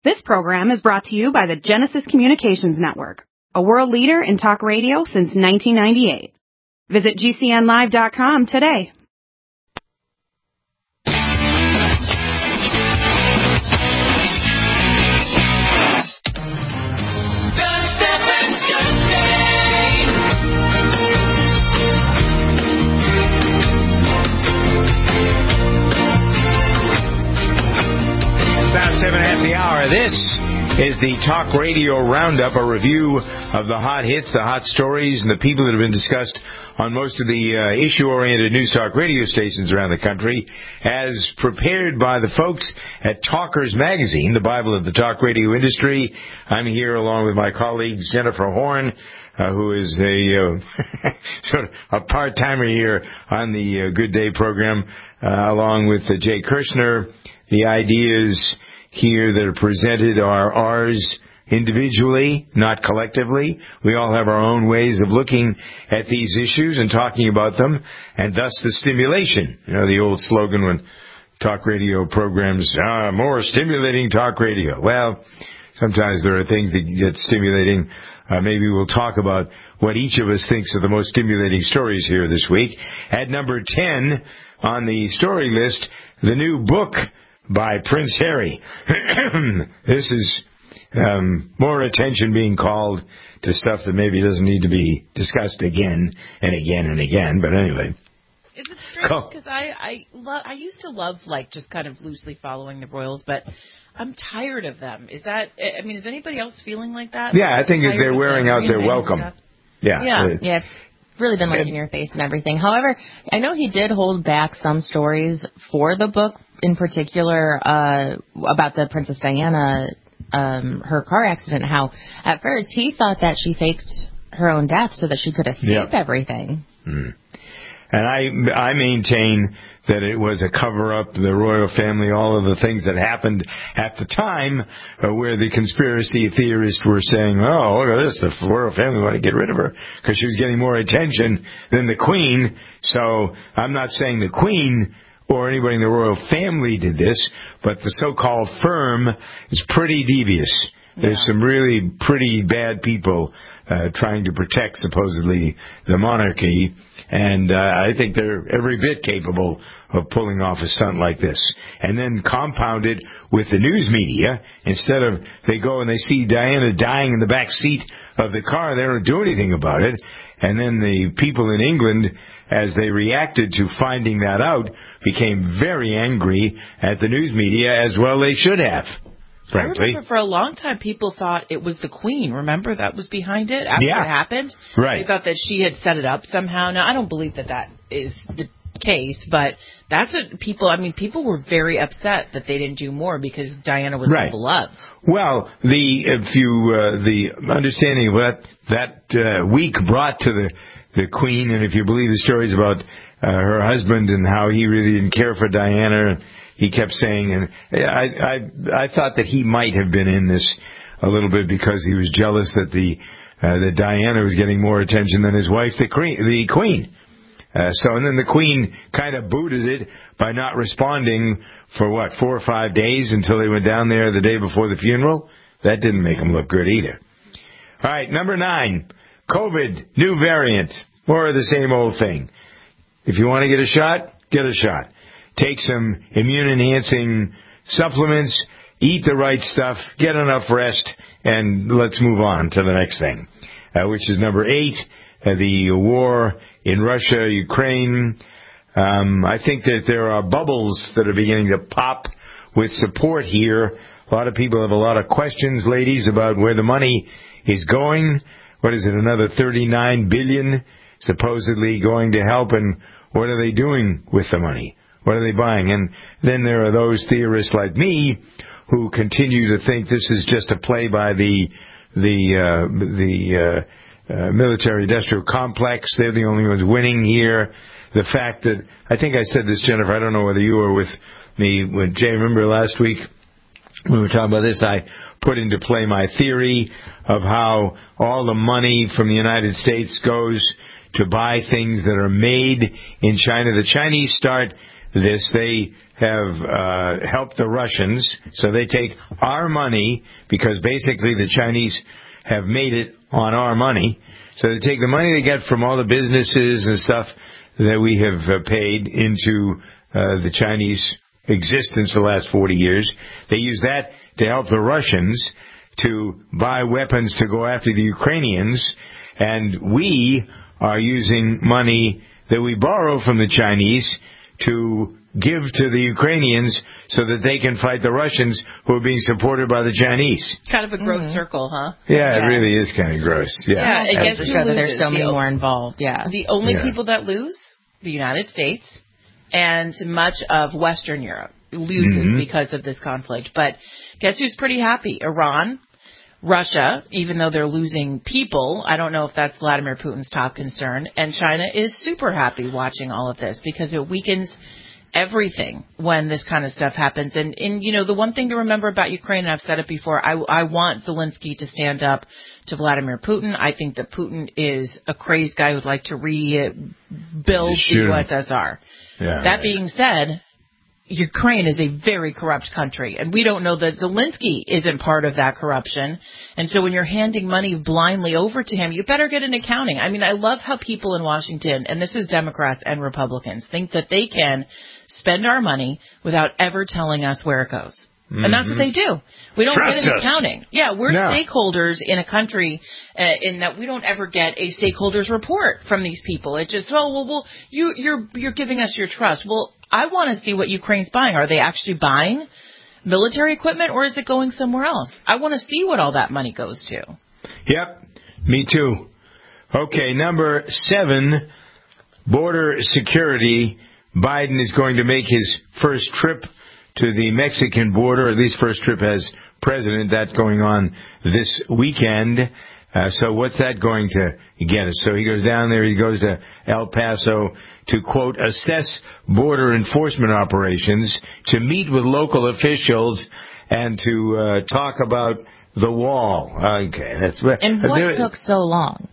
This program is brought to you by the Genesis Communications Network, a world leader in talk radio since 1998. Visit GCNlive.com today. About 7:30 the hour. This is the Talk Radio Roundup, a review of the hot hits, the hot stories, and the people that have been discussed on most of the issue-oriented news talk radio stations around the country, as prepared by the folks at Talkers Magazine, the Bible of the talk radio industry. I'm here along with my colleagues Jennifer Horn, who is a sort of a part-timer here on the Good Day program, along with Jay Kirshner. The ideas here that are presented are ours individually, not collectively. We all have our own ways of looking at these issues and talking about them, and thus the stimulation. You know, the old slogan when talk radio programs, more stimulating talk radio. Well, sometimes there are things that get stimulating. Maybe we'll talk about what each of us thinks are the most stimulating stories here this week. At number 10 on the story list, the new book by Prince Harry. This is more attention being called to stuff that maybe doesn't need to be discussed again and again and again. But anyway. Is it strange? Because I used to love, like, just kind of loosely following the Royals, but I'm tired of them. Is anybody else feeling like that? Yeah, I think they're wearing out their welcome. Yeah, it's really been like in your face and everything. However, I know he did hold back some stories for the book, in particular about the Princess Diana, her car accident, how at first he thought that she faked her own death so that she could escape everything. Mm. And I maintain that it was a cover-up, the royal family, all of the things that happened at the time where the conspiracy theorists were saying, oh, look at this, the royal family want to get rid of her because she was getting more attention than the Queen. So I'm not saying the Queen or anybody in the royal family did this, but the so-called firm is pretty devious. There's some really pretty bad people trying to protect, supposedly, the monarchy, and I think they're every bit capable of pulling off a stunt like this. And then compounded with the news media, instead of they go and they see Diana dying in the back seat of the car, they don't do anything about it. And then the people in England, as they reacted to finding that out, became very angry at the news media, as well they should have, frankly. I remember for a long time people thought it was the Queen. Remember, that was behind it after it happened? Right. They thought that she had set it up somehow. Now, I don't believe that is the case, but that's what people were very upset that they didn't do more because Diana was so beloved. Well, the understanding of what that week brought to the Queen, and if you believe the stories about her husband and how he really didn't care for Diana, he kept saying, and I thought that he might have been in this a little bit because he was jealous that Diana was getting more attention than his wife, the Queen. And then the Queen kind of booted it by not responding for 4 or 5 days until they went down there the day before the funeral. That didn't make him look good either. All right, number 9, COVID, new variant, more of the same old thing. If you want to get a shot, get a shot. Take some immune-enhancing supplements, eat the right stuff, get enough rest, and let's move on to the next thing, which is number 8, the war in Russia, Ukraine. I think that there are bubbles that are beginning to pop with support here. A lot of people have a lot of questions, ladies, about where the money is going. What is it, another $39 billion supposedly going to help, and what are they doing with the money? What are they buying? And then there are those theorists like me who continue to think this is just a play by the military-industrial complex. They're the only ones winning here. The fact that, I think I said this, Jennifer, I don't know whether you were with me when Jay, remember last week when we were talking about this, I put into play my theory of how all the money from the United States goes to buy things that are made in China. The Chinese start this. They have helped the Russians, so they take our money, because basically the Chinese have made it on our money. So they take the money they get from all the businesses and stuff that we have paid into the Chinese existence the last 40 years. They use that to help the Russians to buy weapons to go after the Ukrainians, and we are using money that we borrow from the Chinese to give to the Ukrainians so that they can fight the Russians who are being supported by the Chinese. Kind of a gross circle, huh? Yeah, it really is kind of gross. Yeah, I guess sure that there's so many more involved. Yeah. The only people that lose, the United States and much of Western Europe loses because of this conflict. But guess who's pretty happy? Iran, Russia, even though they're losing people. I don't know if that's Vladimir Putin's top concern. And China is super happy watching all of this because it weakens everything when this kind of stuff happens. And you know, the one thing to remember about Ukraine, and I've said it before, I want Zelensky to stand up to Vladimir Putin. I think that Putin is a crazed guy who'd like to rebuild the USSR. Yeah, that being said, Ukraine is a very corrupt country, and we don't know that Zelensky isn't part of that corruption. And so when you're handing money blindly over to him, you better get an accounting. I mean, I love how people in Washington, and this is Democrats and Republicans, think that they can spend our money without ever telling us where it goes. And that's what they do. We don't get an accounting. Yeah, we're stakeholders in a country in that we don't ever get a stakeholders report from these people. It just, you're giving us your trust. Well, I want to see what Ukraine's buying. Are they actually buying military equipment, or is it going somewhere else? I want to see what all that money goes to. Yep, me too. Okay, number 7, border security. Biden is going to make his first trip to the Mexican border, at least first trip as president. That's going on this weekend. So what's that going to get us? So he goes down there, he goes to El Paso to, quote, assess border enforcement operations, to meet with local officials, and to talk about the wall. Okay, that's and what took so long?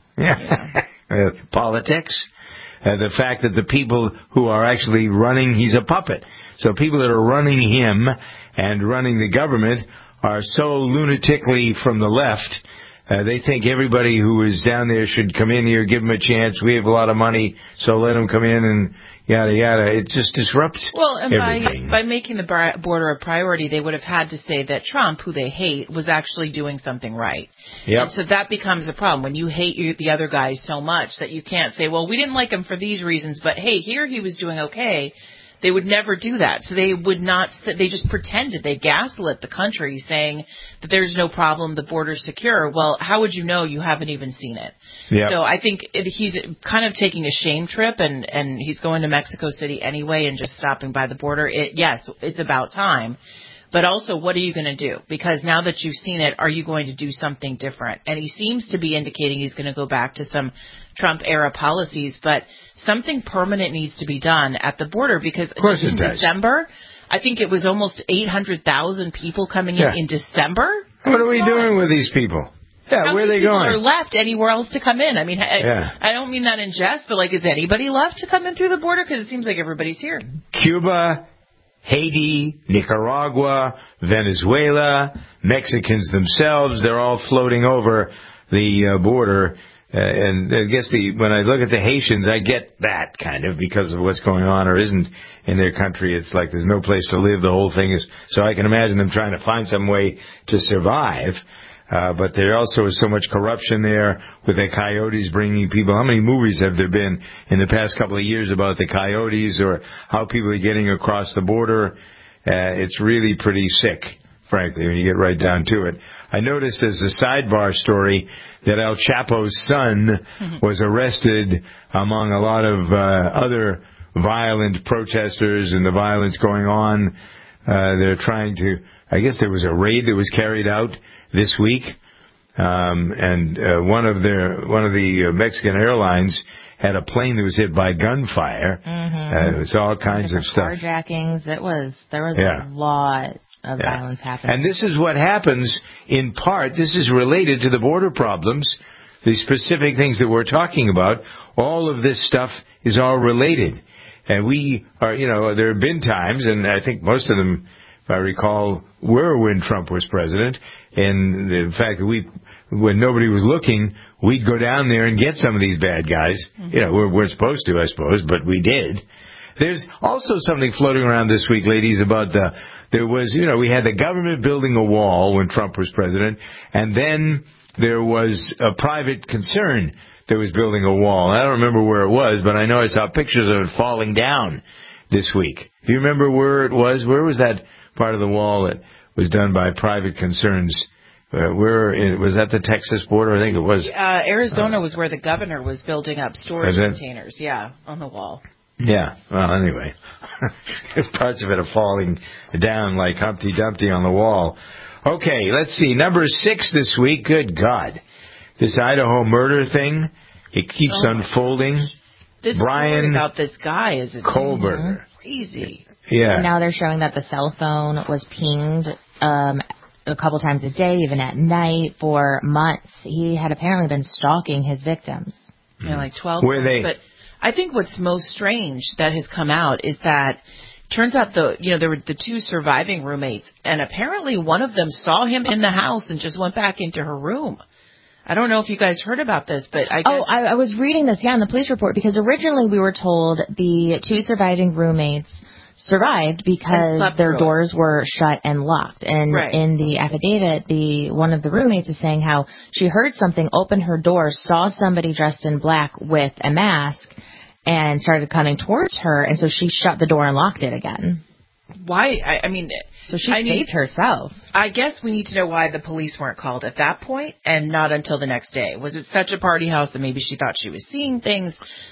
Politics. The fact that the people who are actually running, he's a puppet. So people that are running him and running the government are so lunatically from the left. They think everybody who is down there should come in here, give them a chance. We have a lot of money, so let them come in and yada, yada. It just disrupts everything. By making the border a priority, they would have had to say that Trump, who they hate, was actually doing something right. Yep. And so that becomes a problem when you hate the other guy so much that you can't say, well, we didn't like him for these reasons, but hey, here he was doing okay. They would never do that. So they would not, they just pretended. They gaslit the country saying that there's no problem, the border's secure. Well, how would you know? You haven't even seen it. Yep. So I think he's kind of taking a shame trip, and he's going to Mexico City anyway and just stopping by the border. Yes, it's about time. But also, what are you going to do? Because now that you've seen it, are you going to do something different? And he seems to be indicating he's going to go back to some Trump-era policies, but something permanent needs to be done at the border, because just in December, I think it was almost 800,000 people coming in December. What are we doing with these people? Yeah, where are they going? Are left anywhere else to come in? I mean, I don't mean that in jest, but like, is anybody left to come in through the border? Because it seems like everybody's here. Cuba, Haiti, Nicaragua, Venezuela, Mexicans themselves, they're all floating over the border. And I guess when I look at the Haitians, I get that kind of because of what's going on or isn't in their country. It's like there's no place to live. The whole thing is, so I can imagine them trying to find some way to survive. But there also is so much corruption there with the coyotes bringing people. How many movies have there been in the past couple of years about the coyotes or how people are getting across the border? It's really pretty sick, frankly, when you get right down to it. I noticed as a sidebar story that El Chapo's son was arrested among a lot of other violent protesters and the violence going on. They're trying to, I guess there was a raid that was carried out this week, and one of the Mexican airlines had a plane that was hit by gunfire. It was all kinds of stuff. Carjackings. There was a lot of violence happening. And this is what happens in part. This is related to the border problems, the specific things that we're talking about. All of this stuff is all related. And we are, there have been times, and I think most of them, if I recall, were when Trump was president. And the fact that when nobody was looking, we'd go down there and get some of these bad guys. Mm-hmm. We weren't supposed to, I suppose, but we did. There's also something floating around this week, ladies, about we had the government building a wall when Trump was president, and then there was a private concern that was building a wall. I don't remember where it was, but I know I saw pictures of it falling down this week. Do you remember where it was? Where was that part of the wall that was done by private concerns? Was that the Texas border? I think it was. Arizona was where the governor was building up storage containers. Yeah, on the wall. Yeah. Well, anyway, parts of it are falling down like Humpty Dumpty on the wall. Okay, let's see. Number 6 this week. Good God. This Idaho murder thing, it keeps unfolding. This Brian story about this guy is Kohlberger. Crazy. Yeah. And now they're showing that the cell phone was pinged a couple times a day, even at night, for months. He had apparently been stalking his victims. Yeah, like 12 times. But I think what's most strange that has come out is that turns out there were the 2 surviving roommates, and apparently one of them saw him in the house and just went back into her room. I don't know if you guys heard about this, but I guess... Oh, I was reading this, in the police report, because originally we were told the 2 surviving roommates survived because their doors were shut and locked. And in the affidavit, one of the roommates is saying how she heard something open her door, saw somebody dressed in black with a mask, and started coming towards her, and so she shut the door and locked it again. Why? So she saved herself. I guess we need to know why the police weren't called at that point and not until the next day. Was it such a party house that maybe she thought she was seeing things?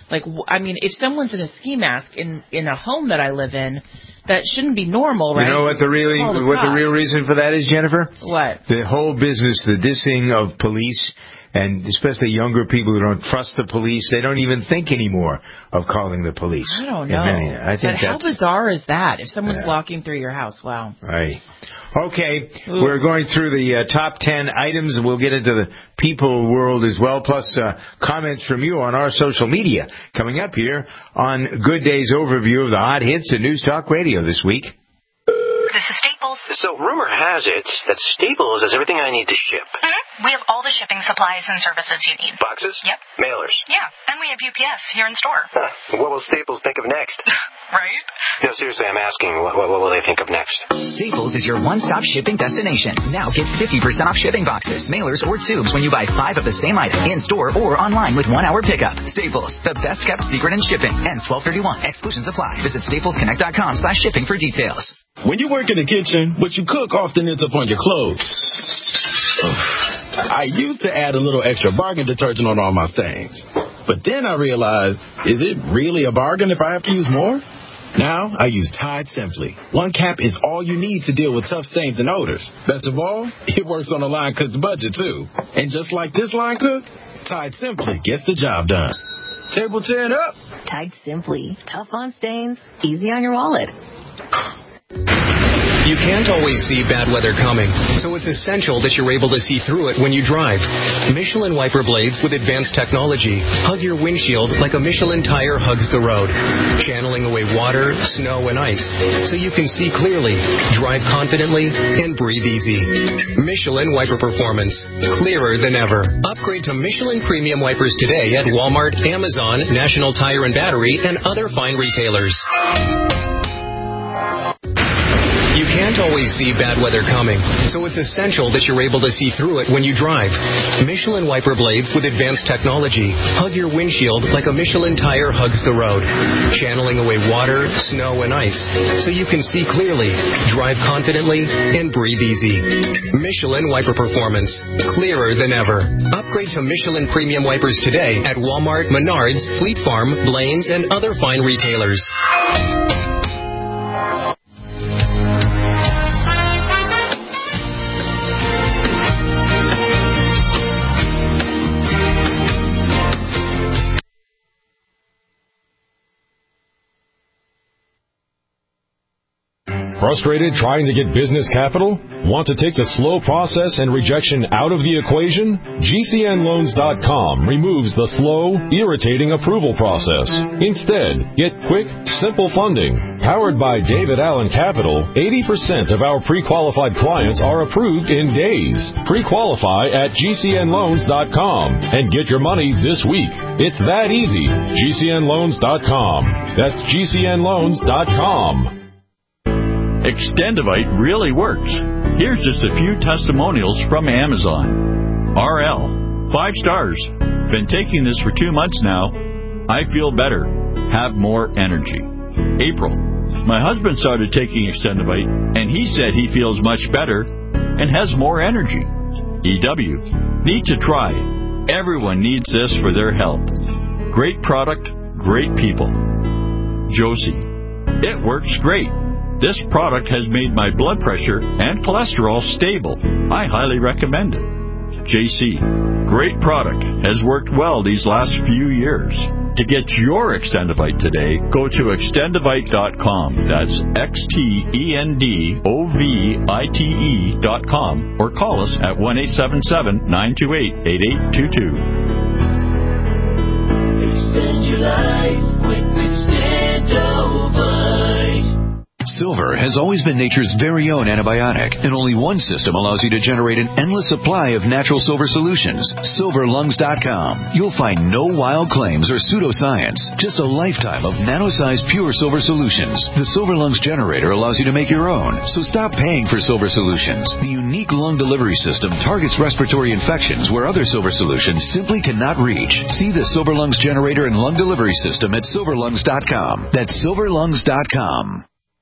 If someone's in a ski mask in a home that I live in, that shouldn't be normal, right? You know what the real reason for that is, Jennifer? What? The whole business, the dissing of police, and especially younger people who don't trust the police, they don't even think anymore of calling the police. I don't know. But how bizarre is that? If someone's walking through your house, wow. Right. Okay, we're going through the top 10 items, and we'll get into the people world as well, plus comments from you on our social media coming up here on Good Day's overview of the hot hits at News Talk Radio this week. This is Staples. So rumor has it that Staples has everything I need to ship. Mm-hmm. We have all the shipping supplies and services you need. Boxes? Yep. Mailers? Yeah, and we have UPS here in store. What will Staples think of next? Right? No, seriously, I'm asking, what will they think of next? Staples is your one-stop shipping destination. Now get 50% off shipping boxes, mailers, or tubes when you buy 5 of the same item in-store or online with 1-hour pickup. Staples, the best-kept secret in shipping. Ends 12/31. Exclusions apply. Visit staplesconnect.com/shipping for details. When you work in the kitchen, what you cook often ends up on your clothes. I used to add a little extra bargain detergent on all my stains. But then I realized, is it really a bargain if I have to use more? Now I use Tide Simply. 1 cap is all you need to deal with tough stains and odors. Best of all, it works on a line cook's budget, too. And just like this line cook, Tide Simply gets the job done. Table 10 up. Tide Simply. Tough on stains, easy on your wallet. You can't always see bad weather coming, so it's essential that you're able to see through it when you drive. Michelin wiper blades with advanced technology hug your windshield like a Michelin tire hugs the road, channeling away water, snow, and ice, so you can see clearly, drive confidently, and breathe easy. Michelin wiper performance, clearer than ever. Upgrade to Michelin premium wipers today at Walmart, Amazon, National Tire and Battery, and other fine retailers. You can't always see bad weather coming, so it's essential that you're able to see through it when you drive. Michelin wiper blades with advanced technology hug your windshield like a Michelin tire hugs the road, channeling away water, snow, and ice, so you can see clearly, drive confidently, and breathe easy. Michelin wiper performance, clearer than ever. Upgrade to Michelin premium wipers today at Walmart, Menards, Fleet Farm, Blaine's, and other fine retailers. Frustrated trying to get business capital? Want to take the slow process and rejection out of the equation? GCNLoans.com removes the slow, irritating approval process. Instead, get quick, simple funding. Powered by David Allen Capital, 80% of our pre-qualified clients are approved in days. Pre-qualify at GCNLoans.com and get your money this week. It's that easy. GCNLoans.com. That's GCNLoans.com. Extendivite really works. Here's just a few testimonials from Amazon. RL, 5 stars. Been taking this for 2 months now. I feel better. Have more energy. April, my husband started taking Extendivite, and he said he feels much better and has more energy. EW, need to try. Everyone needs this for their health. Great product, great people. Josie, it works great. This product has made my blood pressure and cholesterol stable. I highly recommend it. JC, great product. Has worked well these last few years. To get your Extendivite today, go to extendivite.com. That's XTENDOVITE.com or call us at 1-877-928-8822. Extend your life with Extendovite. Silver has always been nature's very own antibiotic, and only one system allows you to generate an endless supply of natural silver solutions. SilverLungs.com. You'll find no wild claims or pseudoscience, just a lifetime of nano-sized pure silver solutions. The Silver Lungs generator allows you to make your own, so stop paying for silver solutions. The unique lung delivery system targets respiratory infections where other silver solutions simply cannot reach. See the Silver Lungs generator and lung delivery system at SilverLungs.com. That's SilverLungs.com.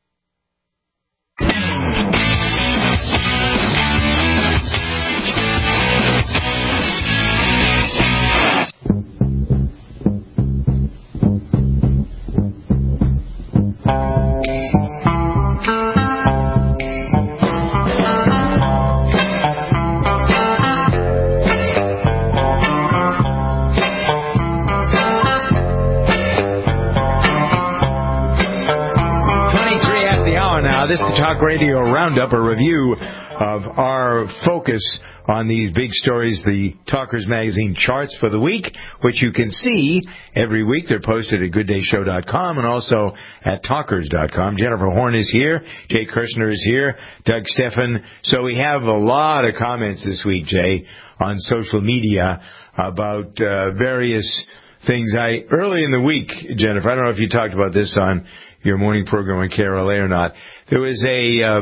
This is the Talk Radio Roundup, a review of our focus on these big stories, the Talkers Magazine charts for the week, which you can see every week. They're posted at GoodDayShow.com and also at Talkers.com. Jennifer Horn is here. Jay Kirshner is here. Doug Steffen. So we have a lot of comments this week, Jay, on social media about various things. Early in the week, Jennifer, I don't know if you talked about this on your morning program on KRLA or not. There was a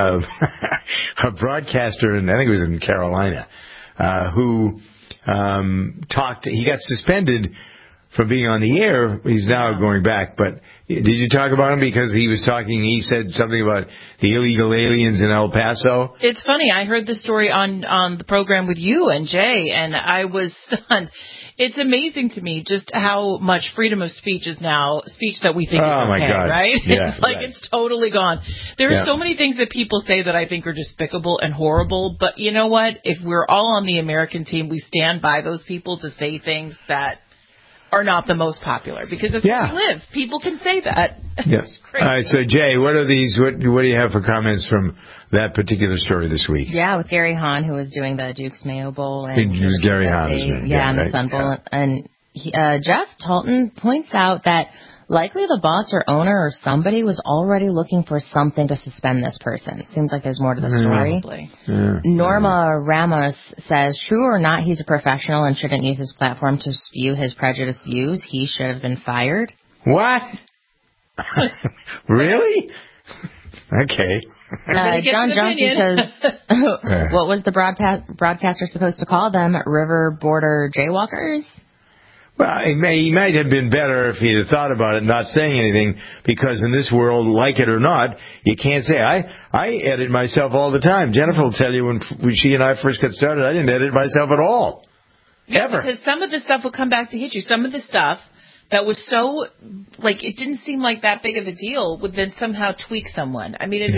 broadcaster, and I think it was in Carolina, who talked. He got suspended from being on the air. He's now going back. But did you talk about him because he was talking? He said something about the illegal aliens in El Paso. It's funny. I heard the story on the program with you and Jay, and I was stunned. It's amazing to me just how much freedom of speech is now speech that we think is okay, my God. Right? Yeah, it's like right. It's totally gone. There are so many things that people say that I think are despicable and horrible, but you know what? If we're all on the American team, we stand by those people to say things that are not the most popular because it's where we live. People can say that. Yes. All right, so Jay, what are these? What do you have for comments from that particular story this week? Yeah, with Gary Hahn, who was doing the Duke's Mayo Bowl. And it was Gary Hahn. And the Sun Bowl. Yeah. And Jeff Talton points out that likely the boss or owner or somebody was already looking for something to suspend this person. Seems like there's more to the story. Norma Ramos says, true or not, he's a professional and shouldn't use his platform to spew his prejudiced views. He should have been fired. What? Really? Okay. John Johnson says, what was the broadcaster supposed to call them? River border jaywalkers? Well, he might have been better if he'd have thought about it, not saying anything, because in this world, like it or not, you can't say. I edit myself all the time. Jennifer will tell you when she and I first got started, I didn't edit myself at all. Ever. Because some of the stuff will come back to hit you. Some of the stuff that was so, like, it didn't seem like that big of a deal would then somehow tweak someone. I mean,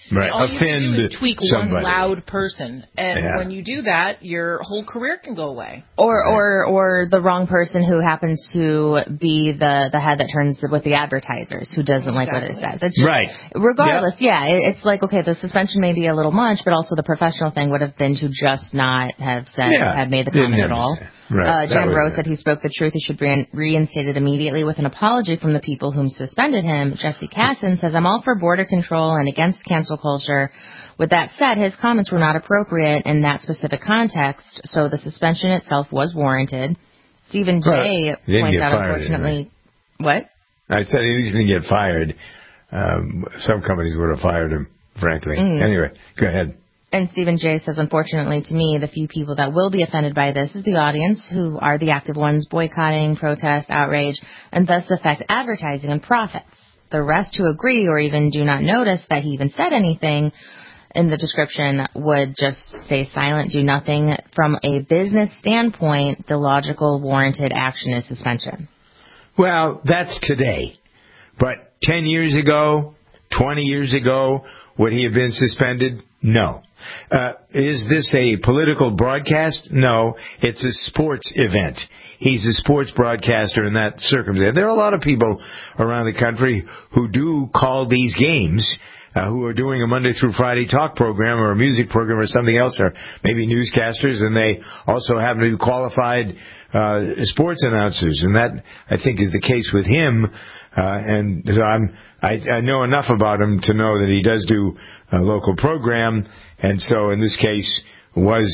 Right. And all you have to do is tweak somebody. one loud person, and when you do that, your whole career can go away. Or the wrong person who happens to be the head that turns with the advertisers, who doesn't like what it says. It's just, regardless, it's like, okay, the suspension may be a little much, but also the professional thing would have been to just not have said, have made the comment at all. Right. Jan Rose said he spoke the truth. He should be reinstated immediately with an apology from the people whom suspended him. Jesse Casson says, I'm all for border control and against cancel culture. With that said, his comments were not appropriate in that specific context, so the suspension itself was warranted. Stephen J. points out, unfortunately... What? I said he didn't get fired. Some companies would have fired him, frankly. Anyway, go ahead. And Stephen J. says, unfortunately to me, the few people that will be offended by this is the audience, who are the active ones boycotting, protest, outrage, and thus affect advertising and profits. The rest who agree or even do not notice that he even said anything in the description would just stay silent, do nothing. From a business standpoint, the logical, warranted action is suspension. Well, that's today. But 10 years ago, 20 years ago, would he have been suspended? No. Is this a political broadcast? No. It's a sports event. He's a sports broadcaster in that circumstance. There are a lot of people around the country who do call these games, who are doing a Monday through Friday talk program or a music program or something else, or maybe newscasters, and they also happen to be qualified sports announcers. And that, I think, is the case with him. And so I know enough about him to know that he does do a local program. And so in this case, was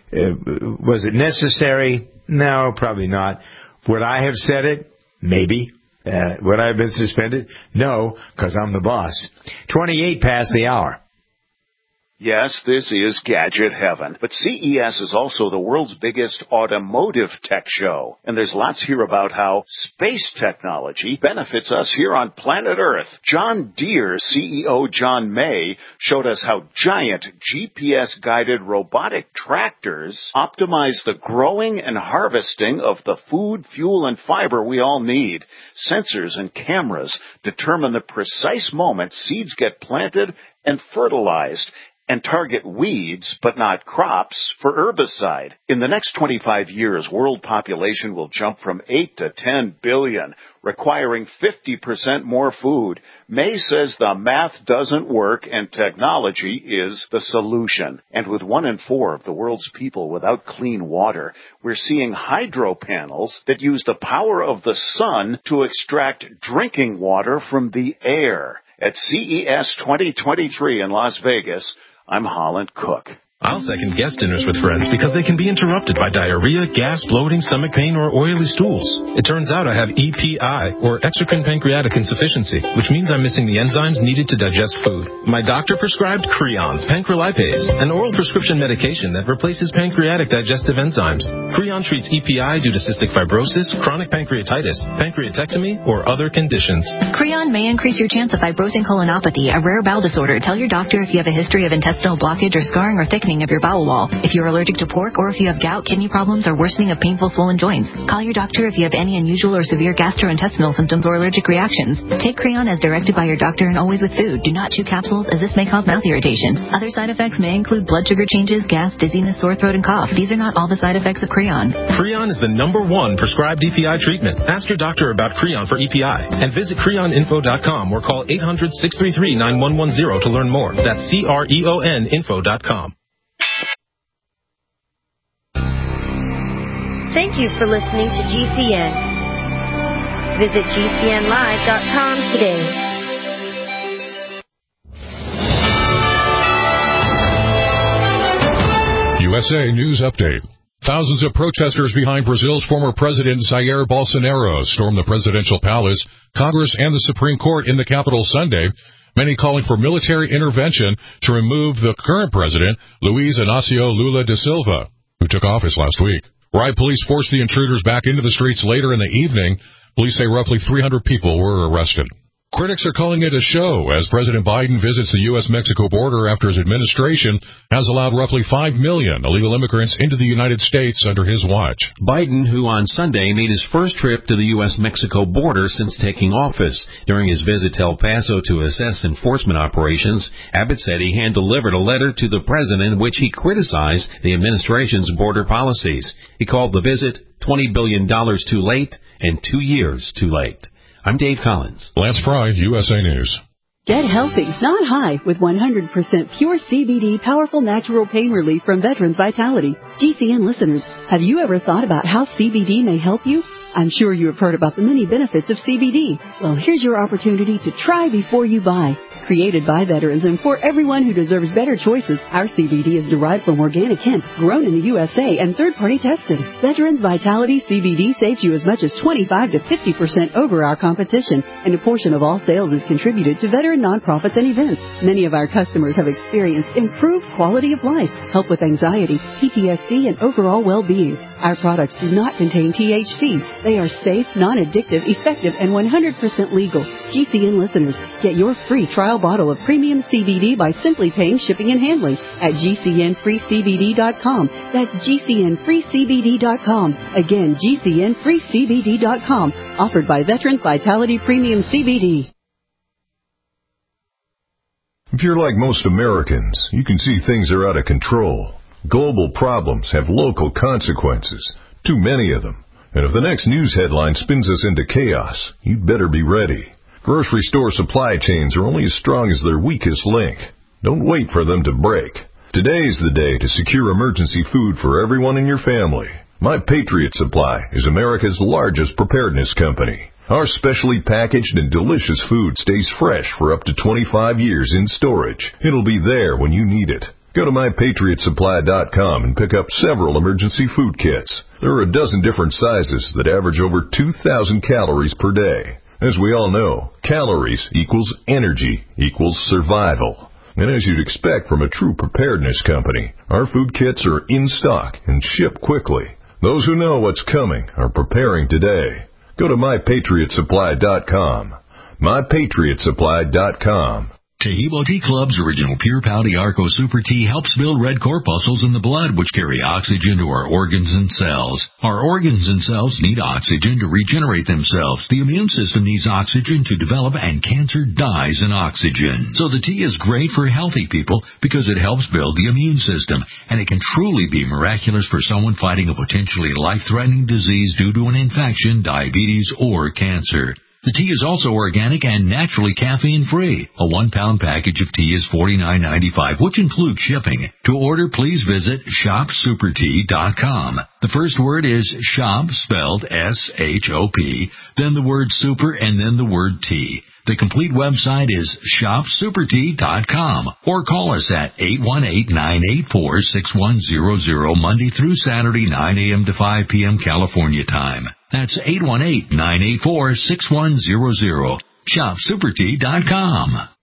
it necessary? No, probably not. Would I have said it? Maybe. Would I have been suspended? No, because I'm the boss. 28 past the hour. Yes, this is Gadget Heaven, but CES is also the world's biggest automotive tech show, and there's lots here about how space technology benefits us here on planet Earth. John Deere CEO John May showed us how giant GPS-guided robotic tractors optimize the growing and harvesting of the food, fuel, and fiber we all need. Sensors and cameras determine the precise moment seeds get planted and fertilized, and target weeds, but not crops, for herbicide. In the next 25 years, world population will jump from 8 to 10 billion, requiring 50% more food. May says the math doesn't work and technology is the solution. And with 1 in 4 of the world's people without clean water, we're seeing hydro panels that use the power of the sun to extract drinking water from the air. At CES 2023 in Las Vegas, I'm Holland Cook. I'll second guest dinners with friends because they can be interrupted by diarrhea, gas, bloating, stomach pain, or oily stools. It turns out I have EPI, or exocrine pancreatic insufficiency, which means I'm missing the enzymes needed to digest food. My doctor prescribed Creon, pancrelipase, an oral prescription medication that replaces pancreatic digestive enzymes. Creon treats EPI due to cystic fibrosis, chronic pancreatitis, pancreatectomy, or other conditions. Creon may increase your chance of fibrosing colonopathy, a rare bowel disorder. Tell your doctor if you have a history of intestinal blockage or scarring or thickening of your bowel wall, if you're allergic to pork, or if you have gout, kidney problems, or worsening of painful swollen joints. Call your doctor if you have any unusual or severe gastrointestinal symptoms or allergic reactions. Take Creon as directed by your doctor and always with food. Do not chew capsules, as this may cause mouth irritation. Other side effects may include blood sugar changes, gas, dizziness, sore throat, and cough. These are not all the side effects of Creon. Creon is the #1 prescribed EPI treatment. Ask your doctor about Creon for EPI and visit creoninfo.com or call 800-633-9110 to learn more. That's CREONinfo.com. Thank you for listening to GCN. Visit GCNlive.com today. USA News Update. Thousands of protesters behind Brazil's former president Jair Bolsonaro stormed the presidential palace, Congress, and the Supreme Court in the capital Sunday, many calling for military intervention to remove the current president, Luiz Inácio Lula da Silva, who took office last week. Riot police forced the intruders back into the streets later in the evening. Police say roughly 300 people were arrested. Critics are calling it a show as President Biden visits the U.S.-Mexico border after his administration has allowed roughly 5 million illegal immigrants into the United States under his watch. Biden, who on Sunday made his first trip to the U.S.-Mexico border since taking office. During his visit to El Paso to assess enforcement operations, Abbott said he hand-delivered a letter to the president in which he criticized the administration's border policies. He called the visit $20 billion too late and 2 years too late. I'm Dave Collins. Lance Fry, USA News. Get healthy, not high, with 100% pure CBD powerful natural pain relief from Veterans Vitality. GCN listeners, have you ever thought about how CBD may help you? I'm sure you have heard about the many benefits of CBD. Well, here's your opportunity to try before you buy. Created by veterans and for everyone who deserves better choices, our CBD is derived from organic hemp, grown in the USA and third-party tested. Veterans Vitality CBD saves you as much as 25 to 50% over our competition, and a portion of all sales is contributed to veteran nonprofits and events. Many of our customers have experienced improved quality of life, help with anxiety, PTSD, and overall well-being. Our products do not contain THC. They are safe, non-addictive, effective, and 100% legal. GCN listeners, get your free trial bottle of premium CBD by simply paying shipping and handling at GCNFreeCBD.com. That's GCNFreeCBD.com. Again, GCNFreeCBD.com. Offered by Veterans Vitality Premium CBD. If you're like most Americans, you can see things are out of control. Global problems have local consequences. Too many of them. And if the next news headline spins us into chaos, you'd better be ready. Grocery store supply chains are only as strong as their weakest link. Don't wait for them to break. Today's the day to secure emergency food for everyone in your family. My Patriot Supply is America's largest preparedness company. Our specially packaged and delicious food stays fresh for up to 25 years in storage. It'll be there when you need it. Go to MyPatriotSupply.com and pick up several emergency food kits. There are a dozen different sizes that average over 2,000 calories per day. As we all know, calories equals energy equals survival. And as you'd expect from a true preparedness company, our food kits are in stock and ship quickly. Those who know what's coming are preparing today. Go to MyPatriotSupply.com. MyPatriotSupply.com. Taheebo Tea Club's original Pure Pouty Arco Super Tea helps build red corpuscles in the blood, which carry oxygen to our organs and cells. Our organs and cells need oxygen to regenerate themselves. The immune system needs oxygen to develop, and cancer dies in oxygen. So the tea is great for healthy people because it helps build the immune system, and it can truly be miraculous for someone fighting a potentially life-threatening disease due to an infection, diabetes, or cancer. The tea is also organic and naturally caffeine-free. A 1-pound package of tea is $49.95, which includes shipping. To order, please visit ShopSuperTea.com. The first word is shop, spelled S-H-O-P, then the word super, and then the word tea. The complete website is ShopSuperTea.com, or call us at 818-984-6100, Monday through Saturday, 9 a.m. to 5 p.m. California time. That's 818-984-6100. ShopSuperTea.com.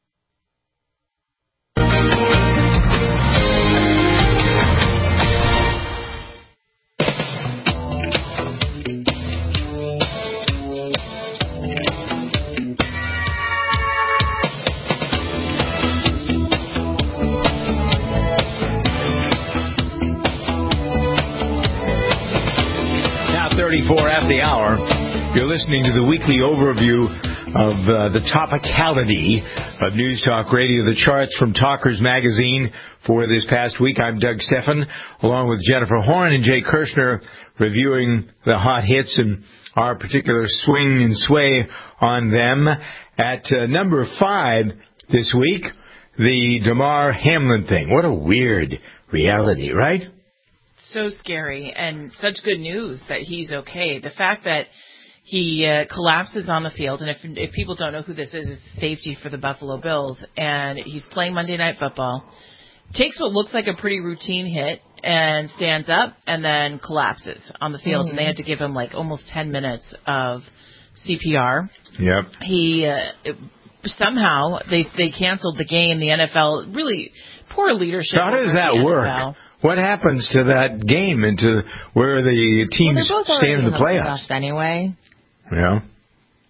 After the hour, you're listening to the weekly overview of the topicality of News Talk Radio, the charts from Talkers Magazine for this past week. I'm Doug Stephan, along with Jennifer Horn and Jay Kirshner, reviewing the hot hits and our particular swing and sway on them. At number 5 this week, the Damar Hamlin thing. What a weird reality, right? So scary, and such good news that he's okay. The fact that he collapses on the field, and if people don't know who this is, it's safety for the Buffalo Bills, and he's playing Monday Night Football, takes what looks like a pretty routine hit and stands up and then collapses on the field, and they had to give him like almost 10 minutes of CPR. Yep. He somehow they canceled the game. The NFL, really poor leadership. How does that work? What happens to that game and to where the teams stand in the playoffs? Anyway. Yeah.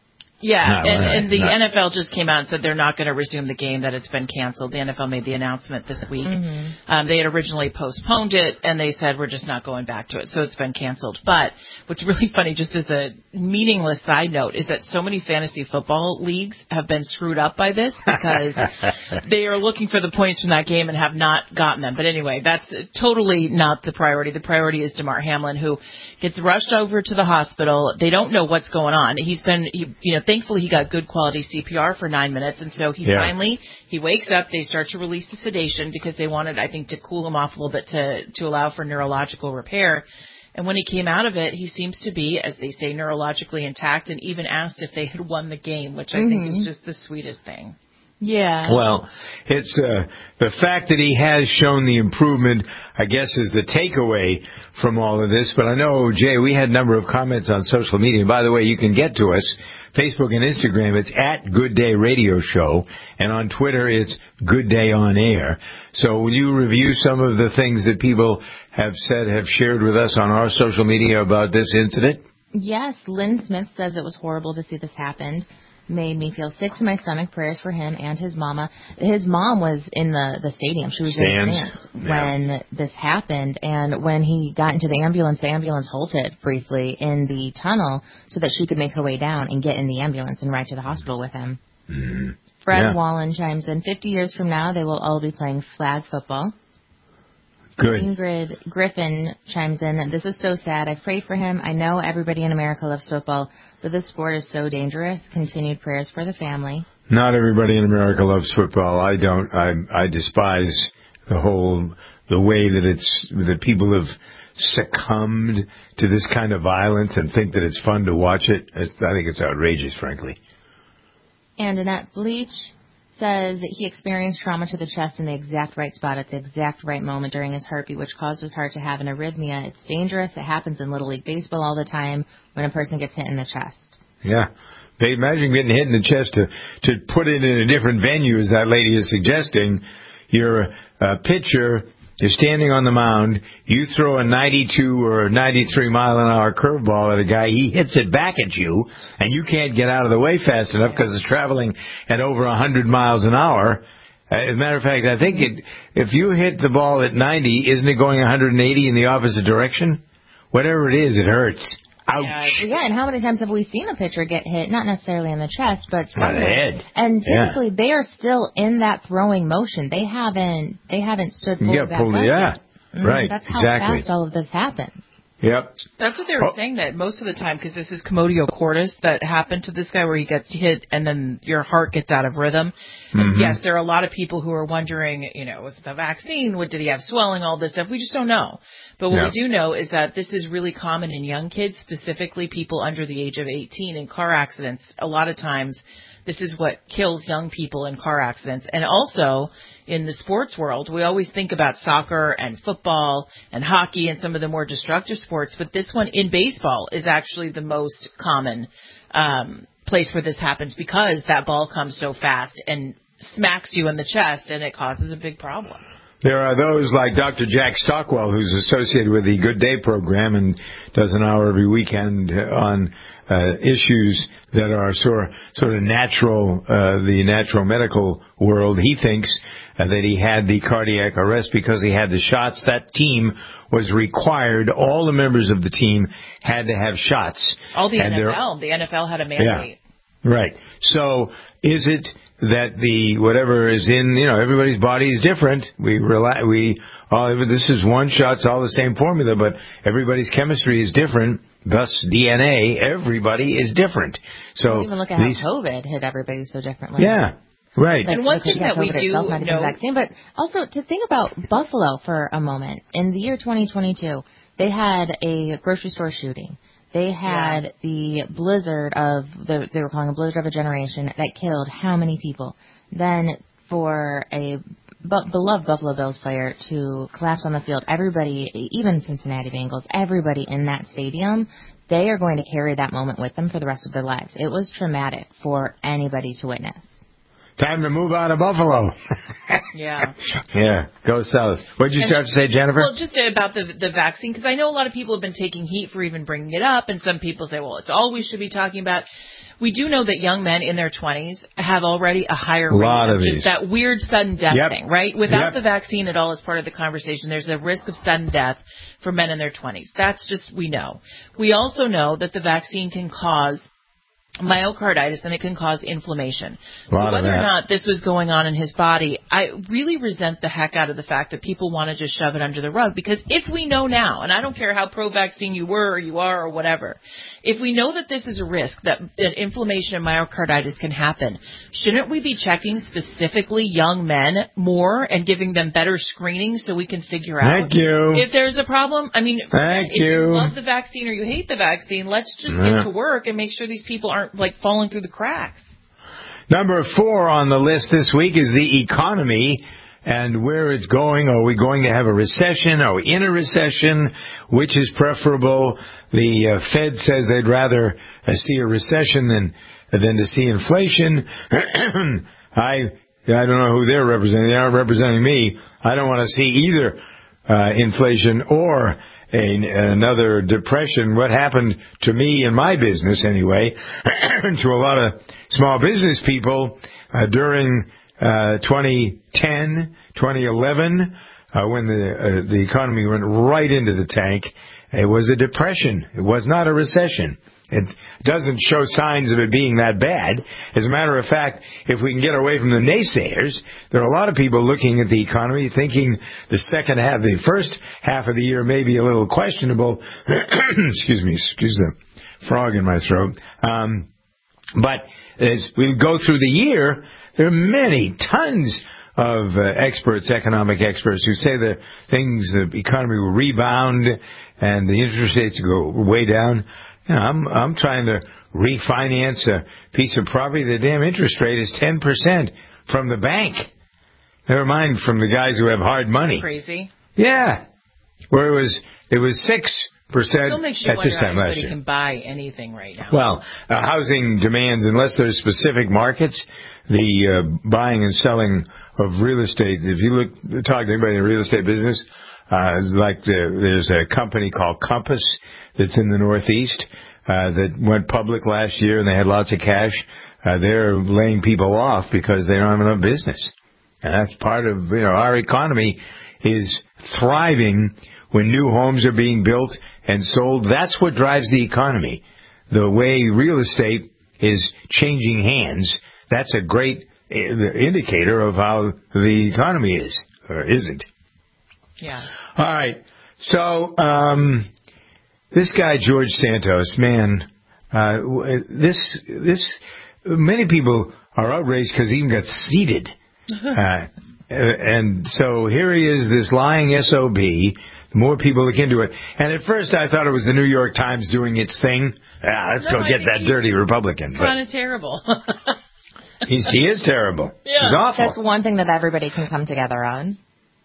Yeah, and the NFL just came out and said they're not going to resume the game, that it's been canceled. The NFL made the announcement this week. Mm-hmm. They had originally postponed it, and they said we're just not going back to it, so it's been canceled. But what's really funny, just as a meaningless side note, is that so many fantasy football leagues have been screwed up by this because they are looking for the points from that game and have not gotten them. But anyway, that's totally not the priority. The priority is Damar Hamlin, who gets rushed over to the hospital. They don't know what's going on. Thankfully he got good quality CPR for 9 minutes, and so he wakes up. They start to release the sedation because they wanted, I think, to cool him off a little bit to allow for neurological repair. And when he came out of it, he seems to be, as they say, neurologically intact, and even asked if they had won the game, which I think is just the sweetest thing. Yeah. Well, it's the fact that he has shown the improvement, I guess, is the takeaway from all of this. But I know, Jay, we had a number of comments on social media. By the way, you can get to us, Facebook and Instagram. It's at Good Day Radio Show. And on Twitter, it's Good Day On Air. So will you review some of the things that people have shared with us on our social media about this incident? Yes. Lynn Smith says it was horrible to see this happen. Made me feel sick to my stomach. Prayers for him and his mama. His mom was in the stadium. She was in the stands when this happened. And when he got into the ambulance halted briefly in the tunnel so that she could make her way down and get in the ambulance and ride to the hospital with him. Mm-hmm. Fred Wallen chimes in, 50 years from now, they will all be playing flag football. Good. Ingrid Griffin chimes in, this is so sad. I prayed for him. I know everybody in America loves football, but this sport is so dangerous. Continued prayers for the family. Not everybody in America loves football. I don't. I despise the way that people have succumbed to this kind of violence and think that it's fun to watch it. I think it's outrageous, frankly. And Annette Bleach says that he experienced trauma to the chest in the exact right spot at the exact right moment during his heartbeat, which caused his heart to have an arrhythmia. It's dangerous. It happens in Little League Baseball all the time when a person gets hit in the chest. Yeah. Imagine getting hit in the chest to put it in a different venue, as that lady is suggesting. You're a pitcher. You're standing on the mound. You throw a 92 or 93 mile an hour curveball at a guy. He hits it back at you, and you can't get out of the way fast enough because it's traveling at over 100 miles an hour. As a matter of fact, I think if you hit the ball at 90, isn't it going 180 in the opposite direction? Whatever it is, it hurts. Ouch. Yeah, and how many times have we seen a pitcher get hit, not necessarily in the chest, but somewhere. The head. And typically they are still in that throwing motion. They haven't stood forward back up. Right, that's how fast all of this happens. Yep. That's what they were saying, that most of the time, because this is commotio cordis that happened to this guy where he gets hit and then your heart gets out of rhythm. Mm-hmm. Yes, there are a lot of people who are wondering, was it the vaccine? Did he have swelling? All this stuff. We just don't know. But what we do know is that this is really common in young kids, specifically people under the age of 18 in car accidents. A lot of times this is what kills young people in car accidents. And also in the sports world, we always think about soccer and football and hockey and some of the more destructive sports. But this one in baseball is actually the most common place where this happens, because that ball comes so fast and smacks you in the chest, and it causes a big problem. There are those like Dr. Jack Stockwell, who's associated with the Good Day program and does an hour every weekend on issues that are sort of natural, the natural medical world. He thinks that he had the cardiac arrest because he had the shots. That team was required. All the members of the team had to have shots. All the NFL. The NFL had a mandate. Yeah. Right. So is it that whatever is in, everybody's body is different. This is one shot, it's all the same formula, but everybody's chemistry is different. Thus, DNA, everybody is different. So even look at how COVID hit everybody so differently. Yeah. Right. And one thing that we do know, vaccine, but also to think about Buffalo for a moment. In the year 2022, they had a grocery store shooting. They had the blizzard they were calling a blizzard of a generation that killed how many people? Then for a beloved Buffalo Bills player to collapse on the field, everybody, even Cincinnati Bengals, everybody in that stadium, they are going to carry that moment with them for the rest of their lives. It was traumatic for anybody to witness. Time to move out of Buffalo. Yeah. Yeah, go south. What did you start to say, Jennifer? Well, just about the vaccine, because I know a lot of people have been taking heat for even bringing it up, and some people say, well, it's all we should be talking about. We do know that young men in their 20s have already a higher rate of just these. that weird sudden death Yep. thing, right? Without Yep. the vaccine at all as part of the conversation, there's a risk of sudden death for men in their 20s. That's just, we know. We also know that the vaccine can cause myocarditis, and it can cause inflammation. So whether or not this was going on in his body, I really resent the heck out of the fact that people want to just shove it under the rug, because if we know now, and I don't care how pro-vaccine you were or you are or whatever, if we know that this is a risk, that inflammation and myocarditis can happen, shouldn't we be checking specifically young men more and giving them better screening so we can figure out if there's a problem? I mean, if you love the vaccine or you hate the vaccine, let's just get to work and make sure these people aren't like falling through the cracks. Number 4 on the list this week is the economy and where it's going. Are we going to have a recession? Are we in a recession? Which is preferable? The Fed says they'd rather see a recession than to see inflation. I don't know who they're representing. They aren't representing me. I don't want to see either inflation or another depression. What happened to me in my business anyway, to a lot of small business people during 2010, 2011, when the economy went right into the tank, it was a depression. It was not a recession. It doesn't show signs of it being that bad. As a matter of fact, if we can get away from the naysayers, there are a lot of people looking at the economy thinking the first half of the year may be a little questionable. Excuse the frog in my throat. But as we go through the year, there are tons of economic experts, who say the economy will rebound and the interest rates go way down. You know, I'm trying to refinance a piece of property. The damn interest rate is 10% from the bank. Never mind from the guys who have hard money. Crazy. Yeah. Where it was 6% Still makes you at this time wonder how last year. anybody can buy anything right now. Well, housing demands, unless there's specific markets, the buying and selling of real estate. If you talk to anybody in the real estate business, there's a company called Compass that's in the Northeast that went public last year, and they had lots of cash. They're laying people off because they don't have enough business. And that's part of, our economy is thriving when new homes are being built and sold. That's what drives the economy. The way real estate is changing hands, that's a great indicator of how the economy is, or isn't. Yeah. All right. So, this guy, George Santos, man, many people are outraged because he even got seated. And so here he is, this lying SOB. The more people look into it. And at first I thought it was the New York Times doing its thing. Let's go get that dirty Republican. Kind of terrible. He is terrible. Yeah. He's awful. That's one thing that everybody can come together on.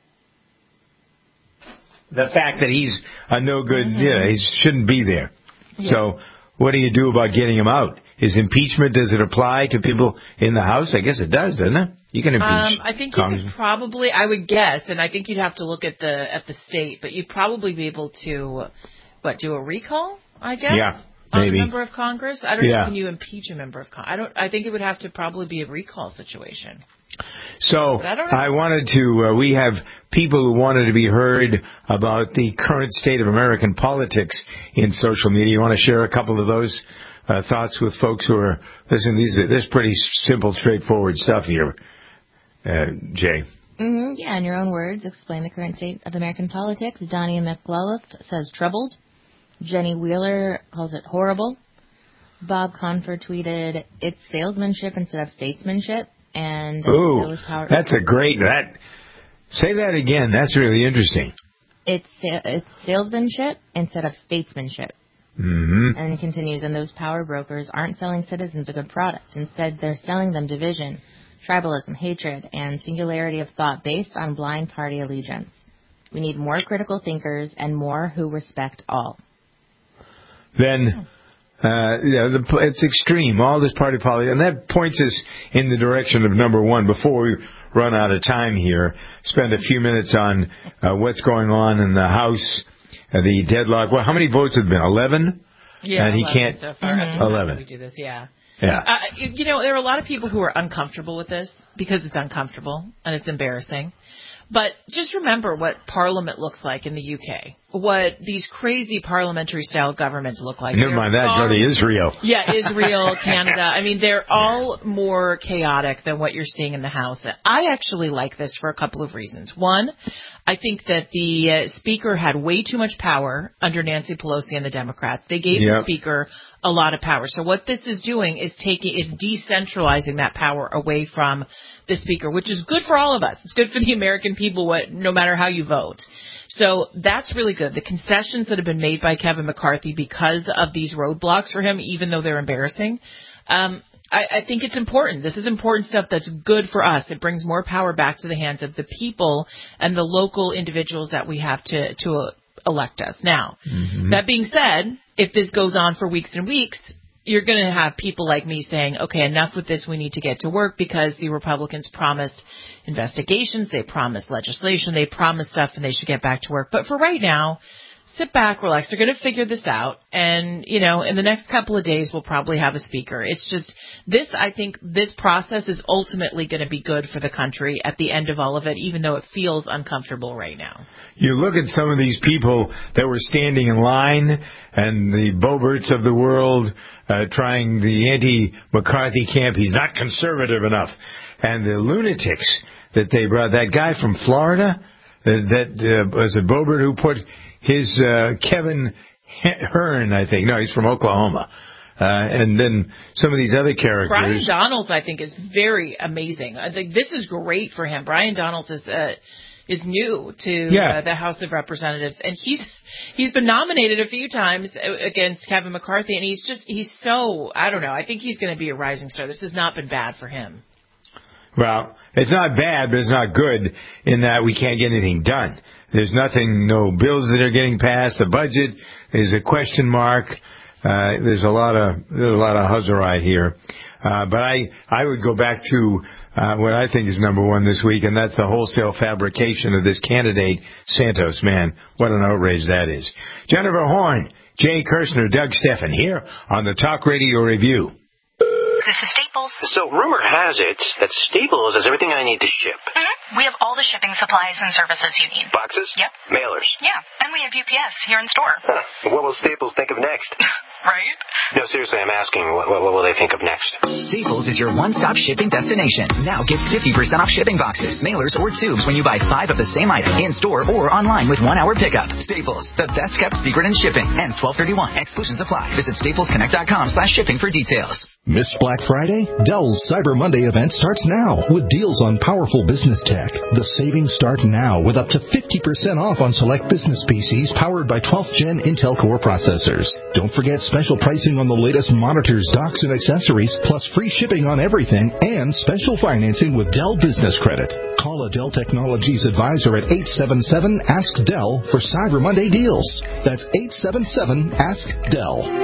The fact that he's a no good, he shouldn't be there. Yeah. So what do you do about getting him out? Is impeachment, does it apply to people in the House? I guess it does, doesn't it? You can impeach. I think you could probably, I would guess, and I think you'd have to look at the state, but you'd probably be able to, do a recall, I guess? Yeah, maybe. On a member of Congress? I don't know, can you impeach a member of Congress? I think it would have to probably be a recall situation. So I wanted to, we have people who wanted to be heard about the current state of American politics in social media. You want to share a couple of those thoughts with folks who are listening? This is pretty simple, straightforward stuff here, Jay. Mm-hmm. Yeah, in your own words, explain the current state of American politics. Donnie McLelliff says troubled. Jenny Wheeler calls it horrible. Bob Confer tweeted, it's salesmanship instead of statesmanship. And that's a great. Say that again. That's really interesting. It's salesmanship instead of statesmanship. Mm-hmm. And it continues, and those power brokers aren't selling citizens a good product. Instead, they're selling them division, tribalism, hatred, and singularity of thought based on blind party allegiance. We need more critical thinkers and more who respect all. Then... it's extreme, all this party politics, and that points us in the direction of number one. Before we run out of time here, spend a few minutes on what's going on in the House, the deadlock. Well, how many votes have there been? 11? Yeah, and he 11 can't. So far. 11. We do this, yeah. Yeah. There are a lot of people who are uncomfortable with this because it's uncomfortable and it's embarrassing. But just remember what Parliament looks like in the UK, what these crazy parliamentary-style governments look like. Never mind that, go to Israel. Yeah, Israel, Canada. I mean, they're all more chaotic than what you're seeing in the House. I actually like this for a couple of reasons. One, I think that the Speaker had way too much power under Nancy Pelosi and the Democrats. They gave the Speaker a lot of power. So what this is doing is decentralizing that power away from the Speaker, which is good for all of us. It's good for the American people, no matter how you vote. So that's really good. The concessions that have been made by Kevin McCarthy because of these roadblocks for him, even though they're embarrassing, I think it's important. This is important stuff that's good for us. It brings more power back to the hands of the people and the local individuals that we have to elect us. Now, that being said, if this goes on for weeks and weeks, you're going to have people like me saying, okay, enough with this. We need to get to work because the Republicans promised investigations. They promised legislation. They promised stuff, and they should get back to work. But for right now, sit back, relax. They're going to figure this out. And, in the next couple of days, we'll probably have a speaker. It's just I think this process is ultimately going to be good for the country at the end of all of it, even though it feels uncomfortable right now. You look at some of these people that were standing in line and the Boeberts of the world trying the anti-McCarthy camp. He's not conservative enough. And the lunatics that they brought, that guy from Florida, was it Boebert who put his Kevin Hearn, I think. No, he's from Oklahoma. And then some of these other characters. Brian Donalds, I think, is very amazing. I think this is great for him. Brian Donalds is new to the House of Representatives, and he's been nominated a few times against Kevin McCarthy, and he's so, I don't know, I think he's going to be a rising star. This has not been bad for him. Well, it's not bad, but it's not good in that we can't get anything done. There's no bills that are getting passed. The budget is a question mark. There's a lot of huzzarai here. But I would go back to what I think is number one this week, and that's the wholesale fabrication of this candidate, Santos. Man, what an outrage that is. Jennifer Horn, Jay Kirshner, Doug Steffen here on the Talk Radio Review. This is Staples. So rumor has it that Staples has everything I need to ship. Mm-hmm. We have all the shipping supplies and services you need. Boxes? Yep. Mailers? Yeah, and we have UPS here in store. Huh. What will Staples think of next? Right? No, seriously, I'm asking, what will they think of next? Staples is your one-stop shipping destination. Now get 50% off shipping boxes, mailers, or tubes when you buy 5 of the same item in-store or online with 1-hour pickup. Staples, the best-kept secret in shipping. Ends 12/31. Exclusions apply. Visit staplesconnect.com/shipping for details. Missed Black Friday? Dell's Cyber Monday event starts now with deals on powerful business tech. The savings start now with up to 50% off on select business PCs powered by 12th Gen Intel Core processors. Don't forget special pricing on the latest monitors, docks, and accessories, plus free shipping on everything and special financing with Dell Business Credit. Call a Dell Technologies advisor at 877-ASK-DELL for Cyber Monday deals. That's 877-ASK-DELL.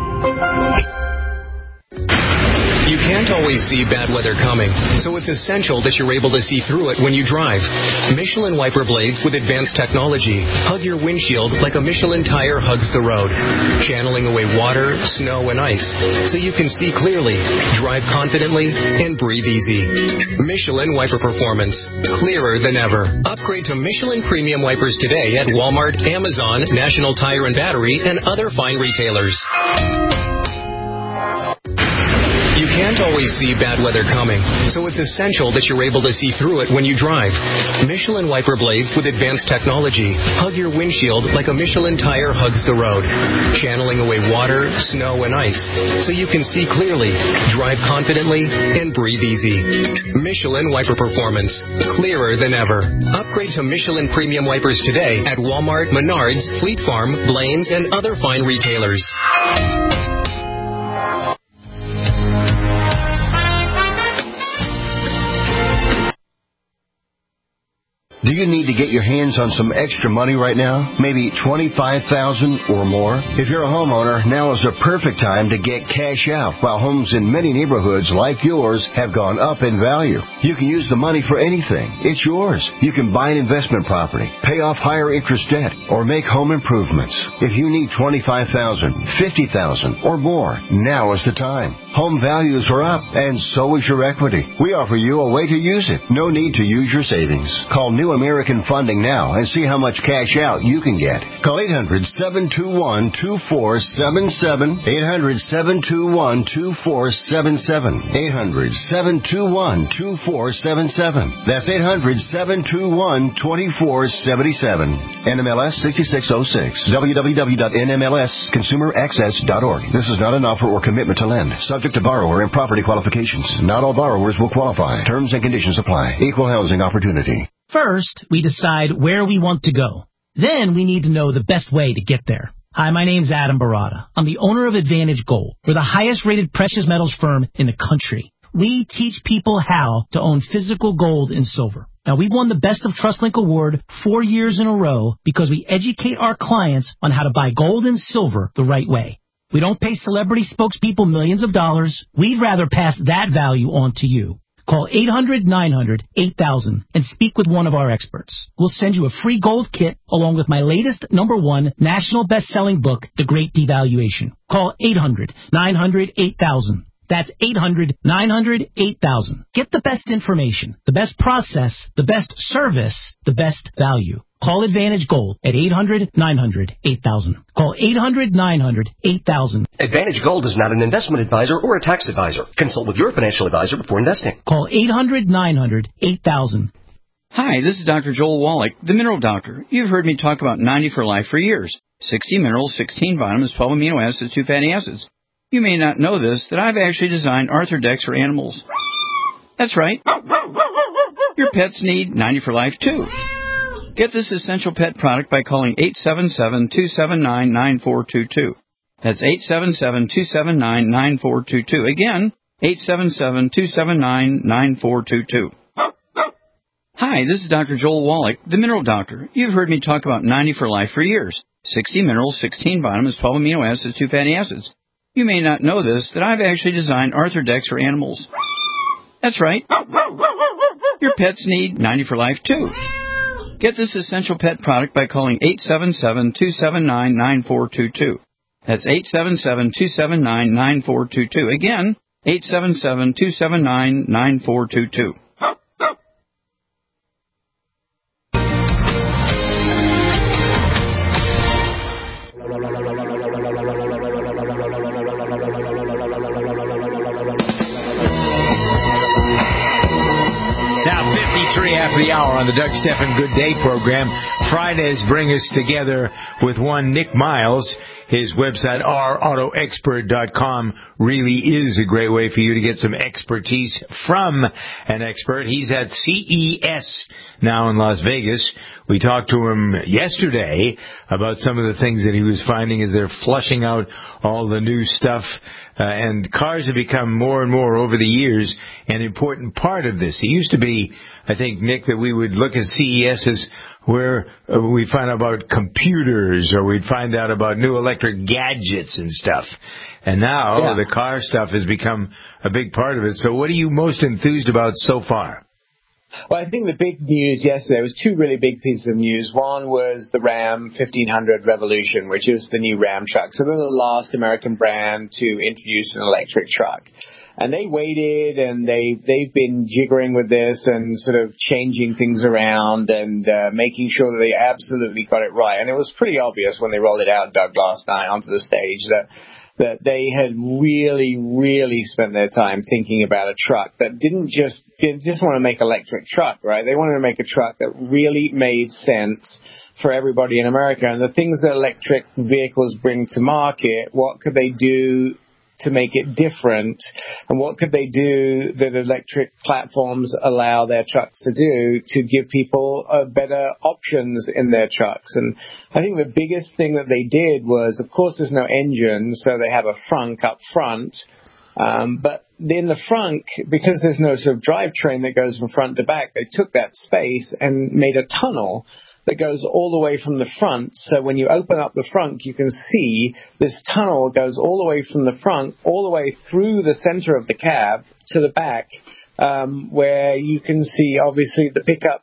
You can't always see bad weather coming, so it's essential that you're able to see through it when you drive. Michelin wiper blades with advanced technology hug your windshield like a Michelin tire hugs the road, channeling away water, snow, and ice so you can see clearly, drive confidently, and breathe easy. Michelin wiper performance, clearer than ever. Upgrade to Michelin premium wipers today at Walmart, Amazon, National Tire and Battery, and other fine retailers. You can't always see bad weather coming, so it's essential that you're able to see through it when you drive. Michelin wiper blades with advanced technology hug your windshield like a Michelin tire hugs the road, channeling away water, snow, and ice so you can see clearly, drive confidently, and breathe easy. Michelin wiper performance, clearer than ever. Upgrade to Michelin premium wipers today at Walmart, Menards, Fleet Farm, Blaine's, and other fine retailers. Do you need to get your hands on some extra money right now? Maybe $25,000 or more? If you're a homeowner, now is the perfect time to get cash out while homes in many neighborhoods like yours have gone up in value. You can use the money for anything. It's yours. You can buy an investment property, pay off higher interest debt, or make home improvements. If you need $25,000, $50,000 or more, now is the time. Home values are up, and so is your equity. We offer you a way to use it. No need to use your savings. Call New American Funding now and see how much cash out you can get. Call 800-721-2477. 800-721-2477. 800-721-2477. That's 800-721-2477. NMLS 6606. www.nmlsconsumeraccess.org. This is not an offer or commitment to lend. Subject to borrower and property qualifications. Not all borrowers will qualify. Terms and conditions apply. Equal housing opportunity. First, we decide where we want to go. Then we need to know the best way to get there. Hi, my name's Adam Barada. I'm the owner of Advantage Gold. We're the highest-rated precious metals firm in the country. We teach people how to own physical gold and silver. Now, we've won the Best of TrustLink Award 4 years in a row because we educate our clients on how to buy gold and silver the right way. We don't pay celebrity spokespeople millions of dollars. We'd rather pass that value on to you. Call 800-900-8000 and speak with one of our experts. We'll send you a free gold kit along with my latest #1 national best-selling book, The Great Devaluation. Call 800-900-8000. That's 800-900-8000. Get the best information, the best process, the best service, the best value. Call Advantage Gold at 800-900-8000. Call 800-900-8000. Advantage Gold is not an investment advisor or a tax advisor. Consult with your financial advisor before investing. Call 800-900-8000. Hi, this is Dr. Joel Wallach, the Mineral Doctor. You've heard me talk about 90 for Life for years. 60 minerals, 16 vitamins, 12 amino acids, 2 fatty acids. You may not know this, that I've actually designed Arthrodex for animals. That's right. Your pets need 90 for Life, too. Get this essential pet product by calling 877-279-9422. That's 877-279-9422. Again, 877-279-9422. Hi, this is Dr. Joel Wallach, the Mineral Doctor. You've heard me talk about 90 for Life for years. 60 minerals, 16 vitamins, 12 amino acids, 2 fatty acids. You may not know this, that I've actually designed Arthrodex for animals. That's right. Your pets need 90 for Life, too. Get this essential pet product by calling 877-279-9422. That's 877-279-9422. Again, 877-279-9422. Now, 53 after the hour on the Doug Stephan Good Day program. Fridays bring us together with one Nick Miles. His website, ourautoexpert.com, really is a great way for you to get some expertise from an expert. He's at CES now in Las Vegas. We talked to him yesterday about some of the things that he was finding as they're flushing out all the new stuff. And cars have become more and more over the years an important part of this. It used to be, I think, Nick, that we would look at CES as where we'd find out about computers or we'd find out about new electric gadgets and stuff. And now the car stuff has become a big part of it. So what are you most enthused about so far? Well, I think the big news yesterday was two really big pieces of news. One was the Ram 1500 Revolution, which is the new Ram truck. So they're the last American brand to introduce an electric truck. And they waited, and they've been jiggering with this and sort of changing things around and making sure that they absolutely got it right. And it was pretty obvious when they rolled it out, Doug, last night onto the stage that they had really, really spent their time thinking about a truck that didn't just want to make electric truck, right? They wanted to make a truck that really made sense for everybody in America. And the things that electric vehicles bring to market, what could they do to make it different, and what could they do that electric platforms allow their trucks to do to give people better options in their trucks. And I think the biggest thing that they did was, of course, there's no engine, so they have a frunk up front. But in the front, because there's no sort of drivetrain that goes from front to back, they took that space and made a tunnel that goes all the way from the front. So when you open up the front, you can see this tunnel goes all the way from the front, all the way through the center of the cab to the back, where you can see, obviously, the pickup,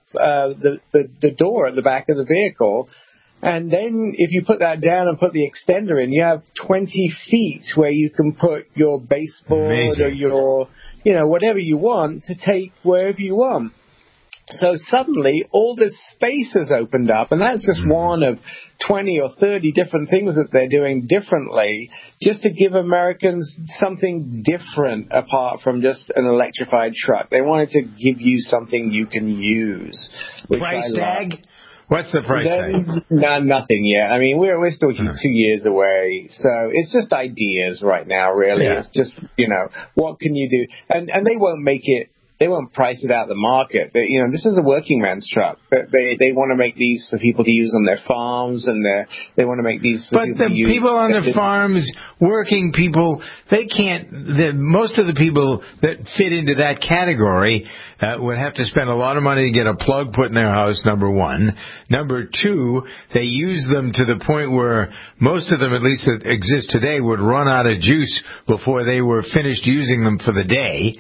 the door at the back of the vehicle. And then if you put that down and put the extender in, you have 20 feet where you can put your baseboard or your, whatever you want to take wherever you want. So suddenly all this space has opened up, and that's just one of 20 or 30 different things that they're doing differently, just to give Americans something different apart from just an electrified truck. They wanted to give you something you can use. Price tag? What's the price tag? No, nothing yet. I mean, we're still 2 years away, so it's just ideas right now, really. Yeah. It's just, what can you do? And they won't make it. They won't price it out of the market. This is a working man's truck. They want to make these for people to use on their farms, and they want to make these for people to use. But the people on the farms, working people, they can't. Most of the people that fit into that category would have to spend a lot of money to get a plug put in their house, number one. Number two, they use them to the point where most of them, at least that exist today, would run out of juice before they were finished using them for the day.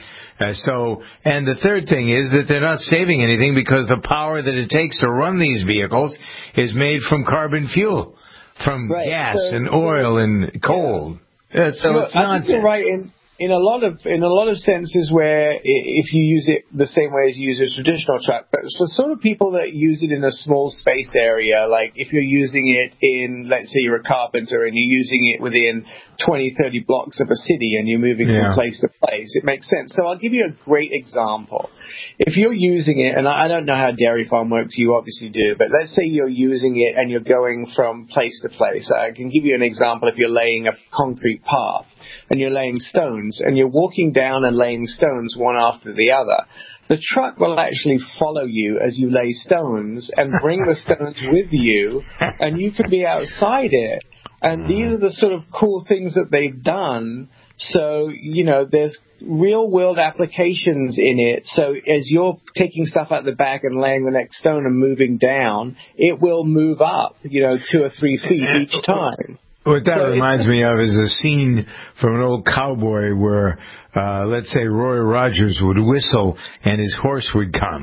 And the third thing is that they're not saving anything because the power that it takes to run these vehicles is made from carbon fuel, from gas and oil and coal. Yeah. So it's nonsense. I think you're right in a lot of senses where if you use it the same way as you use a traditional truck, but for sort of people that use it in a small space area, like if you're using it in, let's say you're a carpenter and you're using it within 20, 30 blocks of a city and you're moving from place to place, it makes sense. So I'll give you a great example. If you're using it, and I don't know how dairy farm works, you obviously do, but let's say you're using it and you're going from place to place. I can give you an example. If you're laying a concrete path and you're laying stones and you're walking down and laying stones one after the other, the truck will actually follow you as you lay stones and bring the stones with you, and you can be outside it. And these are the sort of cool things that they've done. So, there's real-world applications in it. So as you're taking stuff out the back and laying the next stone and moving down, it will move up, 2 or 3 feet each time. What that reminds me of is a scene from an old cowboy where, let's say, Roy Rogers would whistle and his horse would come.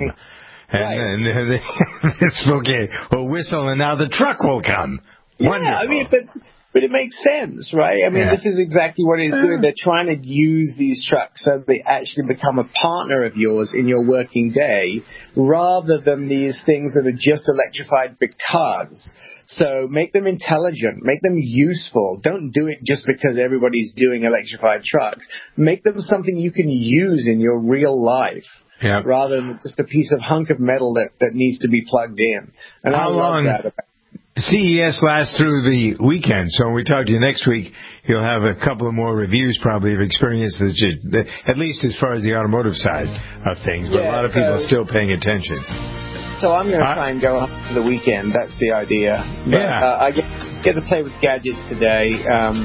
And it's okay. Well, whistle and now the truck will come. Wonderful. Yeah, I mean, but it makes sense, right? I mean, this is exactly what it's doing. They're trying to use these trucks so they actually become a partner of yours in your working day, rather than these things that are just electrified because. So make them intelligent, make them useful. Don't do it just because everybody's doing electrified trucks. Make them something you can use in your real life. Yep. Rather than just a piece of hunk of metal that needs to be plugged in. And I love that about CES lasts through the weekend, so when we talk to you next week, you'll have a couple of more reviews probably of experiences, at least as far as the automotive side of things, but a lot of people are still paying attention. So I'm going to try and go up for the weekend. That's the idea. But, I get to play with gadgets today.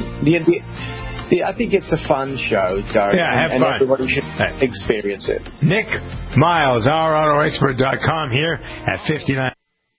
I think it's a fun show, Doug. Yeah, have fun. And everybody should experience it. Nick Miles, OurAutoExpert.com here at 59.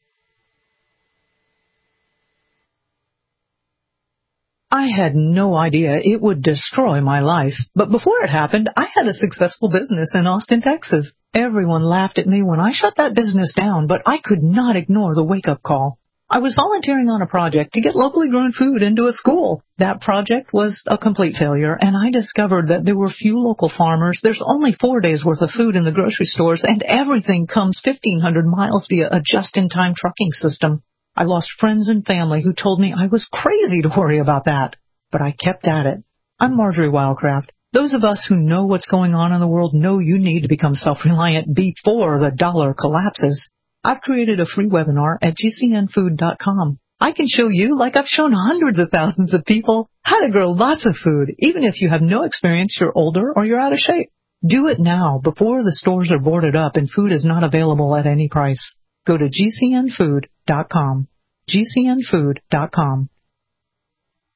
I had no idea it would destroy my life. But before it happened, I had a successful business in Austin, Texas. Everyone laughed at me when I shut that business down, but I could not ignore the wake-up call. I was volunteering on a project to get locally grown food into a school. That project was a complete failure, and I discovered that there were few local farmers. There's only 4 days' worth of food in the grocery stores, and everything comes 1,500 miles via a just-in-time trucking system. I lost friends and family who told me I was crazy to worry about that. But I kept at it. I'm Marjorie Wildcraft. Those of us who know what's going on in the world know you need to become self-reliant before the dollar collapses. I've created a free webinar at gcnfood.com. I can show you, like I've shown hundreds of thousands of people, how to grow lots of food, even if you have no experience, you're older, or you're out of shape. Do it now, before the stores are boarded up and food is not available at any price. Go to gcnfood.com. gcnfood.com.